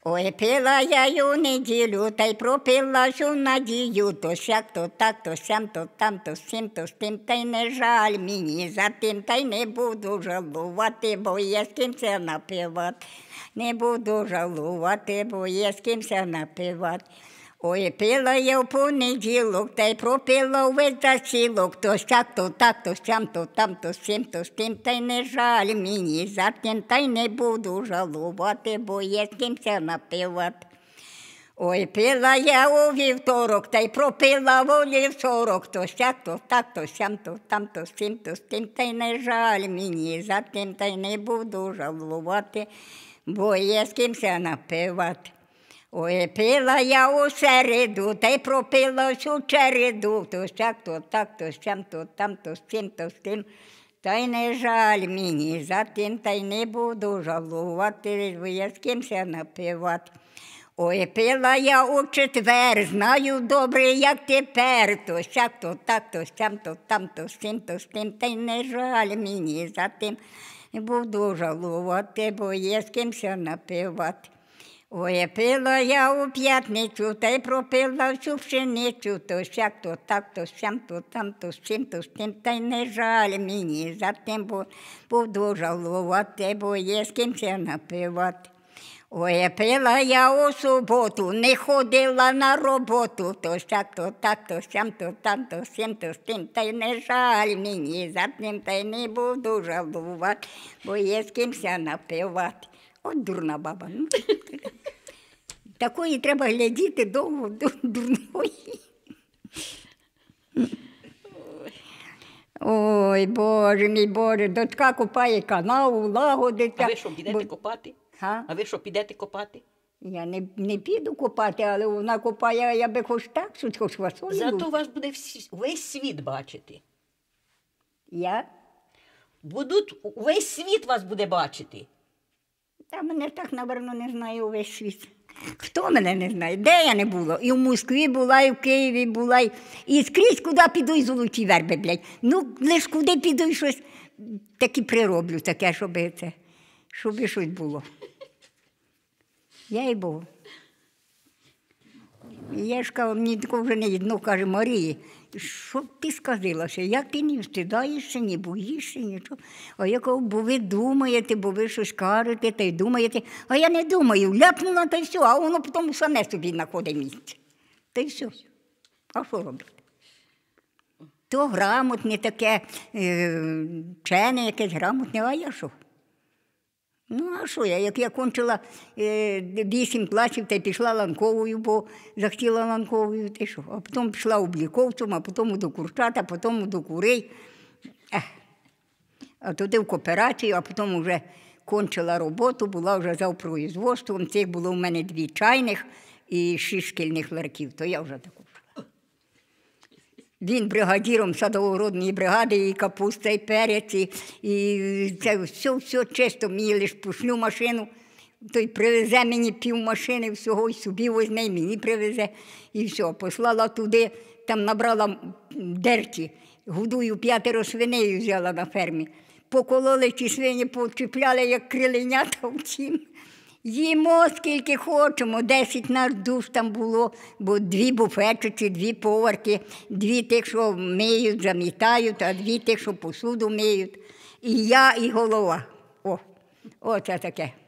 Ой, пила я ю неділю, та й пропила ж у надію, то сяк, то так, то сям, то там, то сім, то з тим, та й не жаль мені за тим, та й не буду жалувати, бо є з ким ся напивати. Не буду жалувати, бо є з ким ся напивати. Ой, пила я в понеділок, та й пропила увесь засілок, то сяк, то так, то сям, то там, то сім, то з тим, та й не жаль мені за тим, та й не буду жалувати, бо є з ким ся напивати. Ой, пила я у вівторок, та й пропила волі в 40, то сяк, то так, то сям, то там, то сім, то з тим, та й не жаль мені за тим, та й не буду жалувати, бо є з ким ся напивати. Ой, пила я у середу, та й пропила всю череду, то сяк, то так, то сям, то там, то з цим, то з тим, та й не жаль мені за тим, та й не буду жалувати, бо є з ким ся напивати. Ой, пила я у четвер, знаю добре, як тепер, то сяк, то так, то сям, то там, то з цим, то з тим, та й не жаль мені за тим, не буду жалувати, бо є з ким ся напивати. Ой, пила я у п'ятницю, та й пропила всю пшеницю, то сяк, то так, то сям, то там, то з цим, то з тим, та й не жаль мені за тим, бо буду жалувати, бо є з ким ся напивати. Ой, пила я у суботу, не ходила на роботу, то сяк, то так, то сям, то там, то з цим, то з тим, та й не жаль мені за тим, та й не буду жалувати, бо є з ким ся напивати. От дурна баба. Такої треба глядіти довго, дурної. Ой, Боже мій Боже, дочка копає канаву, лагодиться. А ви що, підете копати? Га? А ви що, підете копати? Я не піду копати, але вона копає, я би хоч так, хоч фасолі. Зато вас буде весь світ бачити. Я? Весь світ вас буде бачити. Та мене так, напевно, не знає увесь світ. Хто мене не знає? Де я не була? І в Москві була, і в Києві була, і скрізь, куди піду, і золоті верби, блядь. Ну, лиш куди піду, і щось таки прироблю, таке, щоб щось було. Я й Богу. Я ж кажу, мені такого вже не одно, каже, Марії, що ти сказилася, як ти не встидаєшся, не боїшся, нічого. А я кажу, бо ви думаєте, бо ви щось кажете, та й думаєте. А я не думаю, ляпнула, та й все, а воно потім саме собі знаходить місце. Та й все. А що робити? То грамотне таке, вчене якесь грамотне, а я що? Ну, а що я? Як я кончила 8 класів, та й пішла ланковою, бо захотіла ланковою, та й що? А потім пішла обліковцем, а потім до курчат, а потім до курей. А туди в кооперацію, а потім вже кончила роботу, була вже завпроізводством. Цих було в мене 2 чайних і 6 шкільних ларків, то я вже таку. Він бригадіром садово-городної бригади, і капуста, і перець, і це все чисто. Мені лише пошлю машину, той привезе мені півмашини всього, і собі возьме, і мені привезе, і все. Послала туди, там набрала дерті, годую 5 свиней взяла на фермі. Покололи ті свині, почіпляли, як криленята втім. Їмо скільки хочемо, 10 наш душ там було, бо 2 буфетчиці, 2 поварки, 2 тих, що миють, замітають, а 2 тих, що посуду миють. І я, і голова. О, це таке.